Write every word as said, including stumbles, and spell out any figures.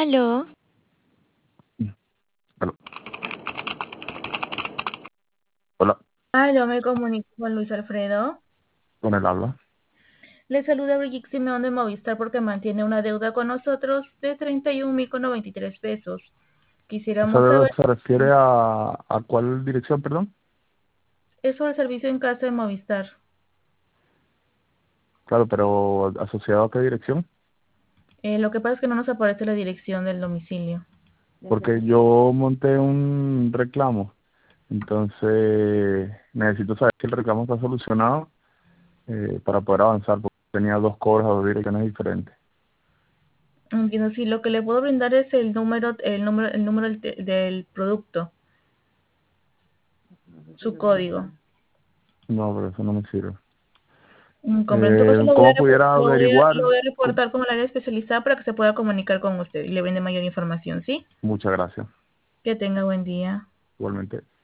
Aló. Aló. Hola, Aló, me comunico con Luis Alfredo. con el habla. Le saluda Brigitte Simeón de Movistar porque mantiene una deuda con nosotros de treinta y un mil con noventa y tres pesos. ¿Esa Quisiéramos deuda saber, se refiere a, a cuál dirección, perdón? es sobre el servicio en casa de Movistar. Claro, pero ¿asociado a qué dirección? Eh, lo que pasa es que no nos aparece la dirección del domicilio. Porque yo monté un reclamo, entonces necesito saber si el reclamo está solucionado eh, para poder avanzar, porque tenía dos cobros a dos direcciones diferentes. Entiendo, sí, lo que le puedo brindar es el número, el número, el número del, te- del producto, su código. No, pero eso no me sirve. Mm, Comprendo, Eh, entonces lo voy a, ¿Cómo repo- pudiera lo voy a, averiguar? lo voy a ¿Cómo? reportar con el área especializada para que se pueda comunicar con usted y le brinde mayor información, ¿sí? Muchas gracias, Que tenga buen día. igualmente.